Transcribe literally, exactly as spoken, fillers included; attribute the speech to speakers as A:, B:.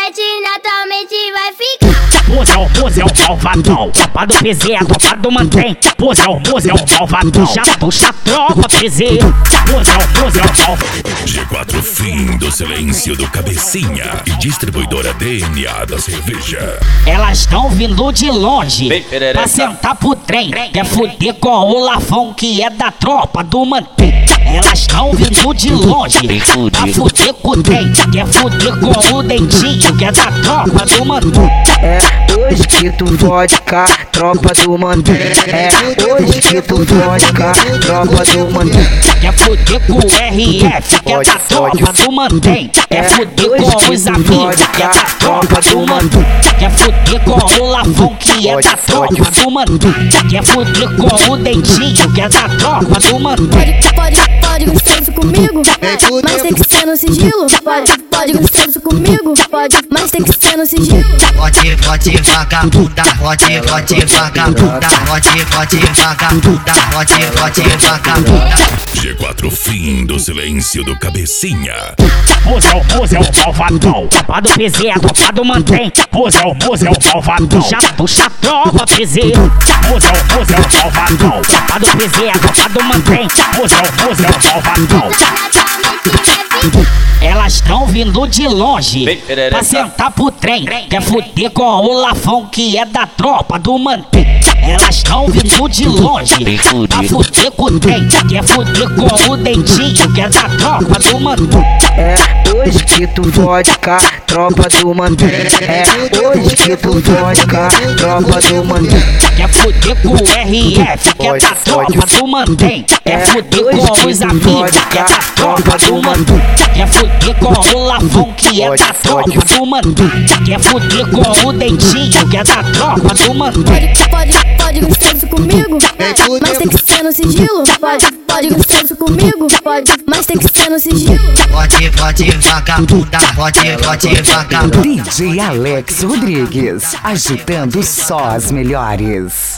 A: pivete naturalmente vai ficar.
B: Museu, museu, malvadão. Tropa do P Z, a tropa do mantém. Museu, museu, malvadão. Puxa, puxa, tropa P Z. Museu, museu, malvadão.
C: G quatro Fim do Silêncio do Cabecinha e distribuidora D N A da cerveja.
B: Elas estão vindo de longe pra sentar pro trem. Quer fuder com o Lafão que é da tropa do mantém. Elas estão vindo de longe pra fuder com o trem. Quer fuder com o Dentinho que é da tropa do mantém.
D: É hoje que tu pode cá, tropa do mantém. É hoje que tu pode cá, tropa do mantém.
B: Quer fuder com o R F que é da tropa do mantém. Quer fuder com os amigos que é da tropa do mantém. Quer fuder com o Lafão que é da tropa do mantém. Quer fuder com o Dentinho que é da tropa do mantém.
A: Pode, pode, pode gostoso comigo, mas tem que ser no sigilo. Pode, pode gostoso comigo, pode, mas tem que ser no sigilo.
E: Pode, pode vagabunda, pode, pode vagabunda, pode, pode vagabunda, pode, pode vagabunda.
C: G quatro Fim do Silêncio do Cabecinha.
B: Museu, museu, malvadão. Tropa do P Z, a tropa do mantém. Museu, museu, malvadão. Puxa, puxa, tropa P Z. Museu, museu, malvadão. Tropa do P Z, a tropa do mantém. Museu, museu, malvadão. Elas estão vindo de longe pra sentar pro trem. Quer fuder com o Lafão que é da tropa do mantém. Elas estão vindo de longe pra fuder com o trem. Quer fuder com o Dentinho que é da tropa do mantém.
D: É hoje que tu pode cá, tropa do mantém. É hoje que tu pode cá, tropa do mantém.
B: Quer fuder com o R F que é da tropa do mantém. Quer fuder com os amigos que é da tropa do mantém. Quer fuder com o Lafão que é da tropa do mantém. Quer fuder com o Dentinho que é da tropa do mantém.
A: Pode, pode, pode gostoso comigo, mas tem que ser no sigilo. Pode, pode gostoso comigo, pode, mas tem que ser no sigilo.
E: Pode, pode vagabunda, pode, pode vagabunda.
F: D J Alex Rodrigues, agitando só as melhores.